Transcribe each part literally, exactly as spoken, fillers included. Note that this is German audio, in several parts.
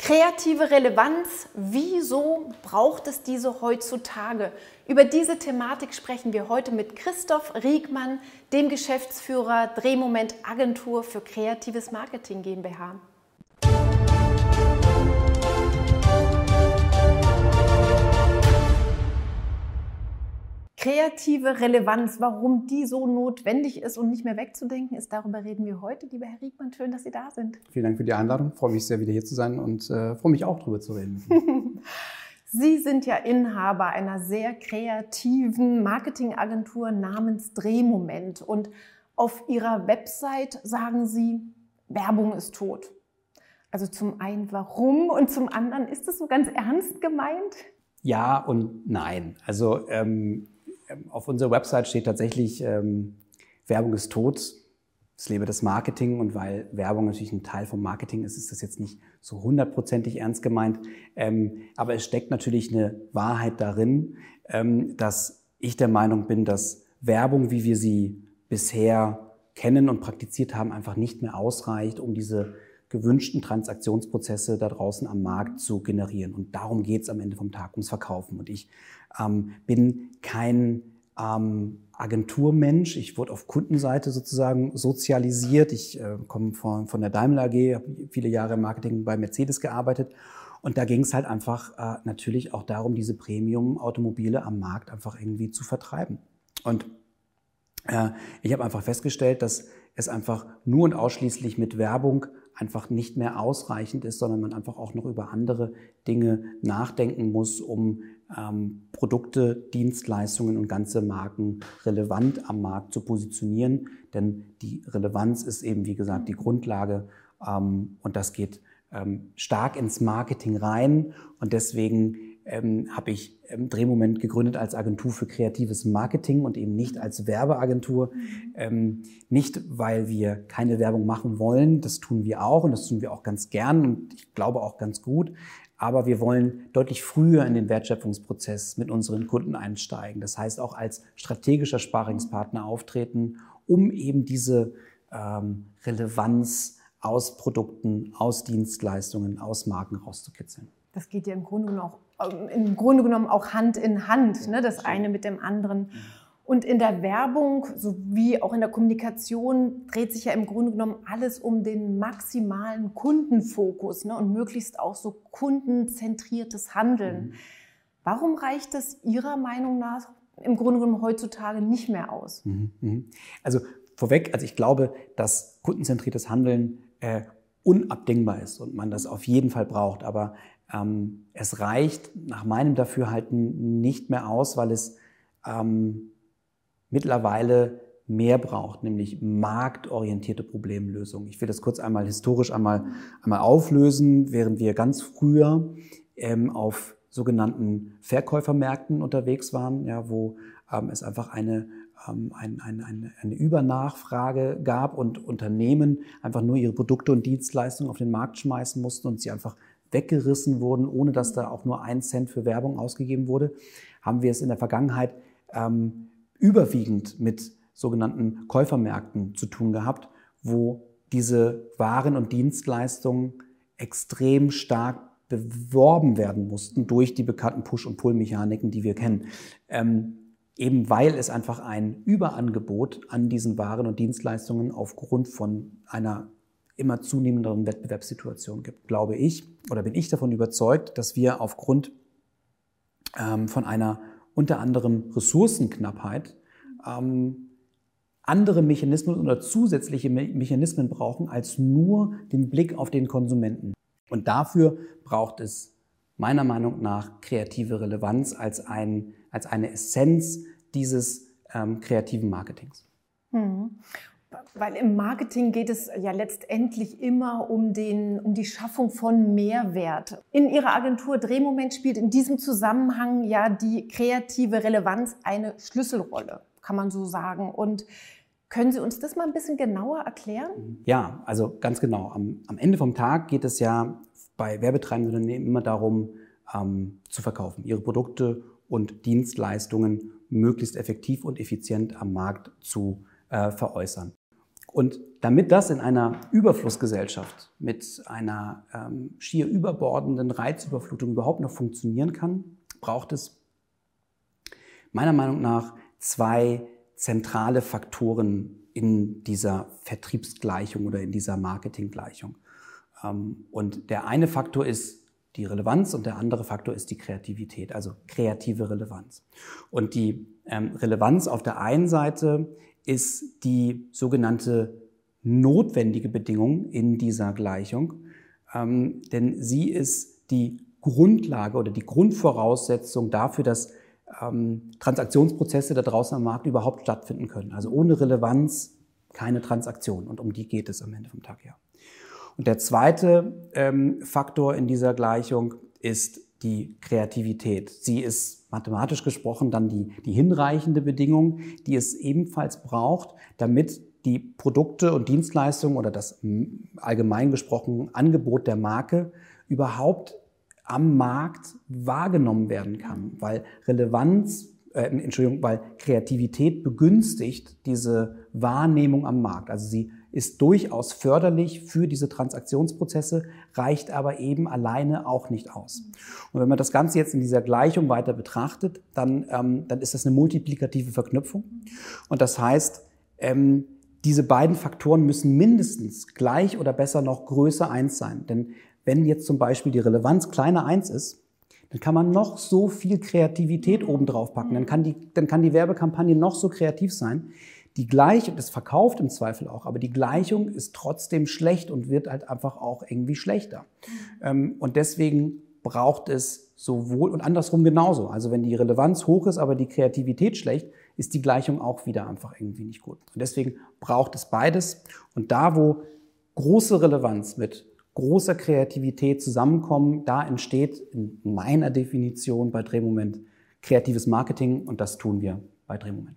Kreative Relevanz, wieso braucht es diese heutzutage? Über diese Thematik sprechen wir heute mit Christoph Riegmann, dem Geschäftsführer Drehmoment Agentur für kreatives Marketing GmbH. Kreative Relevanz, warum die so notwendig ist und nicht mehr wegzudenken ist, darüber reden wir heute. Lieber Herr Riegmann, schön, dass Sie da sind. Vielen Dank für die Einladung. Ich freue mich sehr, wieder hier zu sein und äh, freue mich auch, darüber zu reden. Sie sind ja Inhaber einer sehr kreativen Marketingagentur namens Drehmoment. Und auf Ihrer Website sagen Sie, Werbung ist tot. Also zum einen warum und zum anderen, ist das so ganz ernst gemeint? Ja und nein. Also ähm, auf unserer Website steht tatsächlich, ähm, Werbung ist tot, es lebe das Marketing. Und weil Werbung natürlich ein Teil vom Marketing ist, ist das jetzt nicht so hundertprozentig ernst gemeint. Ähm, aber es steckt natürlich eine Wahrheit darin, ähm, dass ich der Meinung bin, dass Werbung, wie wir sie bisher kennen und praktiziert haben, einfach nicht mehr ausreicht, um diese gewünschten Transaktionsprozesse da draußen am Markt zu generieren. Und darum geht es am Ende vom Tag, ums Verkaufen. Und ich ähm, bin kein ähm, Agenturmensch. Ich wurde auf Kundenseite sozusagen sozialisiert. Ich äh, komme von, von der Daimler A G, habe viele Jahre im Marketing bei Mercedes gearbeitet. Und da ging es halt einfach äh, natürlich auch darum, diese Premium-Automobile am Markt einfach irgendwie zu vertreiben. Und äh, ich habe einfach festgestellt, dass es einfach nur und ausschließlich mit Werbung einfach nicht mehr ausreichend ist, sondern man einfach auch noch über andere Dinge nachdenken muss, um ähm, Produkte, Dienstleistungen und ganze Marken relevant am Markt zu positionieren. Denn die Relevanz ist eben, wie gesagt, die Grundlage ähm, und das geht ähm, stark ins Marketing rein. Und deswegen ähm, habe ich ähm, Drehmoment gegründet als Agentur für kreatives Marketing und eben nicht als Werbeagentur. Mhm. Ähm, nicht, weil wir keine Werbung machen wollen, das tun wir auch und das tun wir auch ganz gern und ich glaube auch ganz gut. Aber wir wollen deutlich früher in den Wertschöpfungsprozess mit unseren Kunden einsteigen. Das heißt auch als strategischer Sparringspartner auftreten, um eben diese ähm, Relevanz aus Produkten, aus Dienstleistungen, aus Marken rauszukitzeln. Das geht ja im Grunde genommen auch, im Grunde genommen auch Hand in Hand, ne? Das eine mit dem anderen. Und in der Werbung sowie auch in der Kommunikation dreht sich ja im Grunde genommen alles um den maximalen Kundenfokus, ne? Und möglichst auch so kundenzentriertes Handeln. Mhm. Warum reicht das Ihrer Meinung nach im Grunde genommen heutzutage nicht mehr aus? Mhm. Also vorweg, also ich glaube, dass kundenzentriertes Handeln äh, unabdingbar ist und man das auf jeden Fall braucht. Aber ähm, es reicht nach meinem Dafürhalten nicht mehr aus, weil es ähm, mittlerweile mehr braucht, nämlich marktorientierte Problemlösungen. Ich will das kurz einmal historisch einmal, einmal auflösen, während wir ganz früher ähm, auf sogenannten Verkäufermärkten unterwegs waren, ja, wo ähm, es einfach eine Ein, ein, eine, eine Übernachfrage gab und Unternehmen einfach nur ihre Produkte und Dienstleistungen auf den Markt schmeißen mussten und sie einfach weggerissen wurden, ohne dass da auch nur ein Cent für Werbung ausgegeben wurde, haben wir es in der Vergangenheit ähm, überwiegend mit sogenannten Käufermärkten zu tun gehabt, wo diese Waren und Dienstleistungen extrem stark beworben werden mussten durch die bekannten Push- und Pull-Mechaniken, die wir kennen. Ähm, Eben weil es einfach ein Überangebot an diesen Waren und Dienstleistungen aufgrund von einer immer zunehmenderen Wettbewerbssituation gibt, glaube ich, oder bin ich davon überzeugt, dass wir aufgrund ähm, von einer unter anderem Ressourcenknappheit ähm, andere Mechanismen oder zusätzliche Me- Mechanismen brauchen, als nur den Blick auf den Konsumenten. Und dafür braucht es meiner Meinung nach kreative Relevanz als, ein, als eine Essenz dieses ähm, kreativen Marketings. Hm. Weil im Marketing geht es ja letztendlich immer um, den, um die Schaffung von Mehrwert. In Ihrer Agentur Drehmoment spielt in diesem Zusammenhang ja die kreative Relevanz eine Schlüsselrolle, kann man so sagen. Und können Sie uns das mal ein bisschen genauer erklären? Ja, also ganz genau. Am, am Ende vom Tag geht es ja bei werbetreibenden Unternehmen immer darum, ähm, zu verkaufen, ihre Produkte und Dienstleistungen möglichst effektiv und effizient am Markt zu äh, veräußern. Und damit das in einer Überflussgesellschaft mit einer ähm, schier überbordenden Reizüberflutung überhaupt noch funktionieren kann, braucht es meiner Meinung nach zwei zentrale Faktoren in dieser Vertriebsgleichung oder in dieser Marketinggleichung. Ähm, und der eine Faktor ist die Relevanz und der andere Faktor ist die Kreativität, also kreative Relevanz. Und die ähm, Relevanz auf der einen Seite ist die sogenannte notwendige Bedingung in dieser Gleichung, ähm, denn sie ist die Grundlage oder die Grundvoraussetzung dafür, dass ähm, Transaktionsprozesse da draußen am Markt überhaupt stattfinden können. Also ohne Relevanz keine Transaktion und um die geht es am Ende vom Tag her. Und der zweite ähm, Faktor in dieser Gleichung ist die Kreativität. Sie ist mathematisch gesprochen dann die, die hinreichende Bedingung, die es ebenfalls braucht, damit die Produkte und Dienstleistungen oder das allgemein gesprochen Angebot der Marke überhaupt am Markt wahrgenommen werden kann, weil Relevanz, äh, Entschuldigung, weil Kreativität begünstigt diese Wahrnehmung am Markt. Also sie ist durchaus förderlich für diese Transaktionsprozesse, reicht aber eben alleine auch nicht aus. Und wenn man das Ganze jetzt in dieser Gleichung weiter betrachtet, dann, ähm, dann ist das eine multiplikative Verknüpfung. Und das heißt, ähm, diese beiden Faktoren müssen mindestens gleich oder besser noch größer eins sein. Denn wenn jetzt zum Beispiel die Relevanz kleiner eins ist, dann kann man noch so viel Kreativität obendrauf packen. Dann kann die, dann kann die Werbekampagne noch so kreativ sein. Die Gleichung, das verkauft im Zweifel auch, aber die Gleichung ist trotzdem schlecht und wird halt einfach auch irgendwie schlechter. Mhm. Und deswegen braucht es sowohl und andersrum genauso. Also wenn die Relevanz hoch ist, aber die Kreativität schlecht, ist die Gleichung auch wieder einfach irgendwie nicht gut. Und deswegen braucht es beides. Und da, wo große Relevanz mit großer Kreativität zusammenkommen, da entsteht in meiner Definition bei Drehmoment kreatives Marketing und das tun wir bei Drehmoment.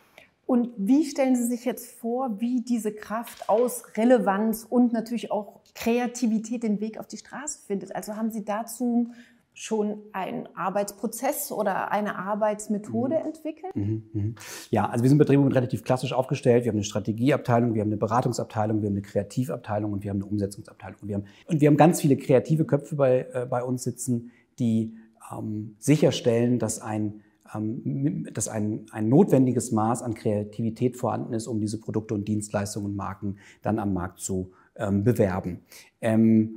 Und wie stellen Sie sich jetzt vor, wie diese Kraft aus Relevanz und natürlich auch Kreativität den Weg auf die Straße findet? Also haben Sie dazu schon einen Arbeitsprozess oder eine Arbeitsmethode mhm. entwickelt? Mhm. Ja, also wir sind bei Drehmoment relativ klassisch aufgestellt. Wir haben eine Strategieabteilung, wir haben eine Beratungsabteilung, wir haben eine Kreativabteilung und wir haben eine Umsetzungsabteilung. Und wir haben, und wir haben ganz viele kreative Köpfe bei, äh, bei uns sitzen, die ähm, sicherstellen, dass ein dass ein, ein notwendiges Maß an Kreativität vorhanden ist, um diese Produkte und Dienstleistungen und Marken dann am Markt zu ähm, bewerben. Ähm,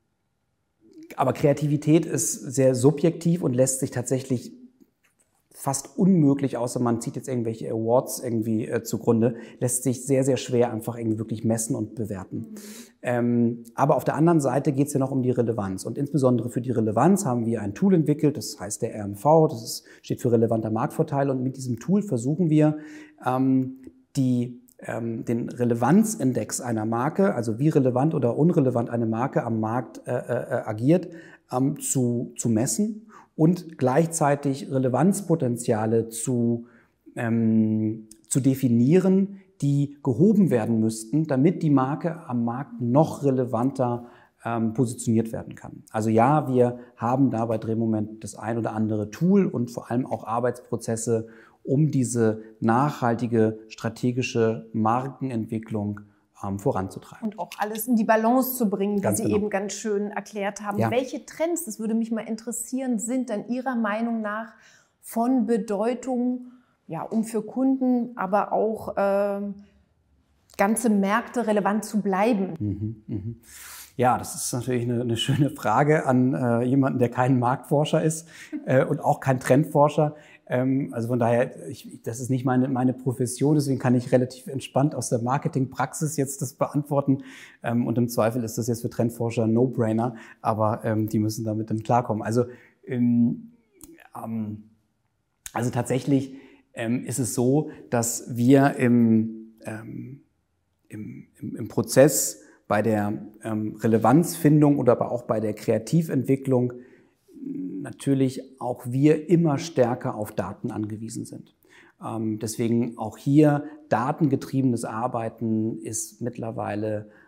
aber Kreativität ist sehr subjektiv und lässt sich tatsächlich fast unmöglich, außer man zieht jetzt irgendwelche Awards irgendwie äh, zugrunde, lässt sich sehr, sehr schwer einfach irgendwie wirklich messen und bewerten. Mhm. Ähm, aber auf der anderen Seite geht es ja noch um die Relevanz. Und insbesondere für die Relevanz haben wir ein Tool entwickelt, das heißt der R M V, das ist, steht für relevanter Marktvorteil. Und mit diesem Tool versuchen wir, ähm, die, ähm, den Relevanzindex einer Marke, also wie relevant oder unrelevant eine Marke am Markt äh, äh, agiert, ähm, zu, zu messen. Und gleichzeitig Relevanzpotenziale zu, ähm, zu definieren, die gehoben werden müssten, damit die Marke am Markt noch relevanter ähm, positioniert werden kann. Also ja, wir haben da bei Drehmoment das ein oder andere Tool und vor allem auch Arbeitsprozesse, um diese nachhaltige strategische Markenentwicklung Ähm, voranzutreiben. Und auch alles in die Balance zu bringen, wie ganz Sie genau. eben ganz schön erklärt haben. Ja. Welche Trends, das würde mich mal interessieren, sind dann Ihrer Meinung nach von Bedeutung, ja, um für Kunden, aber auch äh, ganze Märkte relevant zu bleiben? Mhm, mhm. Ja, das ist natürlich eine, eine schöne Frage an äh, jemanden, der kein Marktforscher ist äh, und auch kein Trendforscher. Ähm, also von daher, ich, das ist nicht meine, meine Profession, deswegen kann ich relativ entspannt aus der Marketingpraxis jetzt das beantworten. Ähm, und im Zweifel ist das jetzt für Trendforscher ein No-Brainer, aber ähm, die müssen damit dann klarkommen. Also, ähm, ähm, also tatsächlich ähm, ist es so, dass wir im, ähm, im, im, im Prozess bei der ähm, Relevanzfindung oder aber auch bei der Kreativentwicklung natürlich auch wir immer stärker auf Daten angewiesen sind. Ähm, deswegen auch hier datengetriebenes Arbeiten ist mittlerweile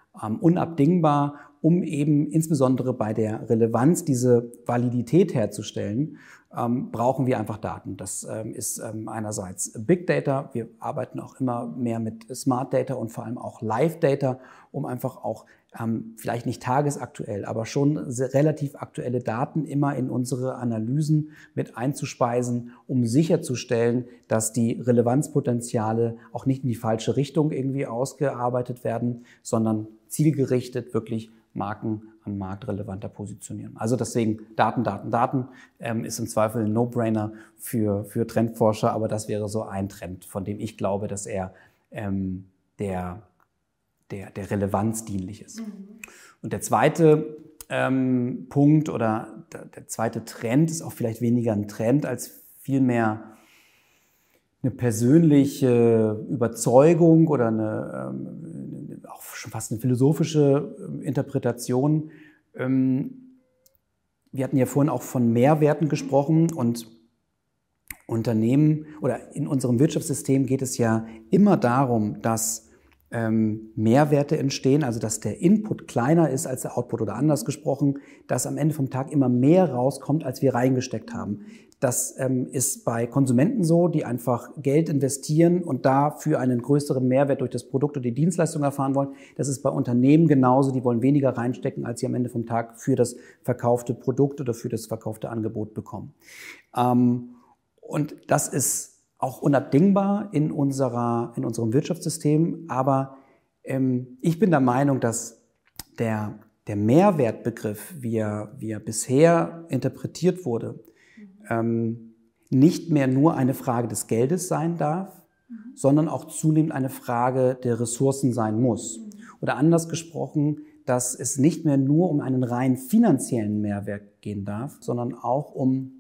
ähm, unabdingbar, um eben insbesondere bei der Relevanz diese Validität herzustellen, ähm, brauchen wir einfach Daten. Das ähm, ist ähm, einerseits Big Data, wir arbeiten auch immer mehr mit Smart Data und vor allem auch Live Data, um einfach auch ähm, vielleicht nicht tagesaktuell, aber schon sehr, relativ aktuelle Daten immer in unsere Analysen mit einzuspeisen, um sicherzustellen, dass die Relevanzpotenziale auch nicht in die falsche Richtung irgendwie ausgearbeitet werden, sondern zielgerichtet wirklich Marken am Markt relevanter positionieren. Also deswegen Daten, Daten, Daten ähm, ist im Zweifel ein No-Brainer für, für Trendforscher, aber das wäre so ein Trend, von dem ich glaube, dass er ähm, der, der, der Relevanz dienlich ist. Mhm. Und der zweite ähm, Punkt oder der, der zweite Trend ist auch vielleicht weniger ein Trend als vielmehr eine persönliche Überzeugung oder eine, ähm, auch schon fast eine philosophische Interpretation. Ähm, wir hatten ja vorhin auch von Mehrwerten gesprochen und Unternehmen oder in unserem Wirtschaftssystem geht es ja immer darum, dass ähm, Mehrwerte entstehen, also dass der Input kleiner ist als der Output oder anders gesprochen, dass am Ende vom Tag immer mehr rauskommt, als wir reingesteckt haben. Das ähm, ist bei Konsumenten so, die einfach Geld investieren und dafür einen größeren Mehrwert durch das Produkt oder die Dienstleistung erfahren wollen. Das ist bei Unternehmen genauso, die wollen weniger reinstecken, als sie am Ende vom Tag für das verkaufte Produkt oder für das verkaufte Angebot bekommen. Ähm, und das ist auch unabdingbar in unserer, in unserem Wirtschaftssystem. Aber ähm, ich bin der Meinung, dass der, der Mehrwertbegriff, wie er, wie er bisher interpretiert wurde, ähm, nicht mehr nur eine Frage des Geldes sein darf, mhm. sondern auch zunehmend eine Frage der Ressourcen sein muss. Mhm. Oder anders gesprochen, dass es nicht mehr nur um einen rein finanziellen Mehrwert gehen darf, sondern auch um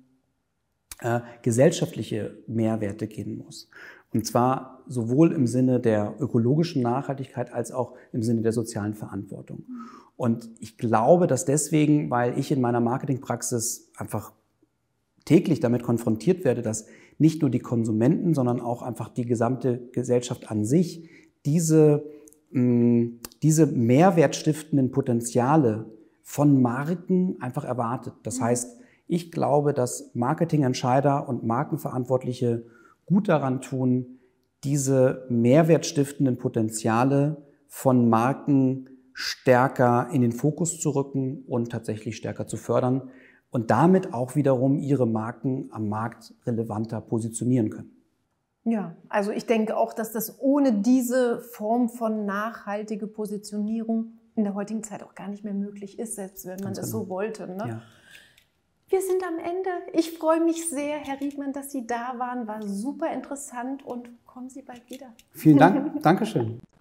Äh, gesellschaftliche Mehrwerte gehen muss. Und zwar sowohl im Sinne der ökologischen Nachhaltigkeit als auch im Sinne der sozialen Verantwortung. Und ich glaube, dass deswegen, weil ich in meiner Marketingpraxis einfach täglich damit konfrontiert werde, dass nicht nur die Konsumenten, sondern auch einfach die gesamte Gesellschaft an sich diese, mh, diese mehrwertstiftenden Potenziale von Marken einfach erwartet. Das heißt, ich glaube, dass Marketingentscheider und Markenverantwortliche gut daran tun, diese mehrwertstiftenden Potenziale von Marken stärker in den Fokus zu rücken und tatsächlich stärker zu fördern und damit auch wiederum ihre Marken am Markt relevanter positionieren können. Ja, also ich denke auch, dass das ohne diese Form von nachhaltige Positionierung in der heutigen Zeit auch gar nicht mehr möglich ist, selbst wenn man Ganz das genau. so wollte. Ne? Ja. Wir sind am Ende. Ich freue mich sehr, Herr Riedmann, dass Sie da waren. War super interessant und kommen Sie bald wieder. Vielen Dank. Dankeschön.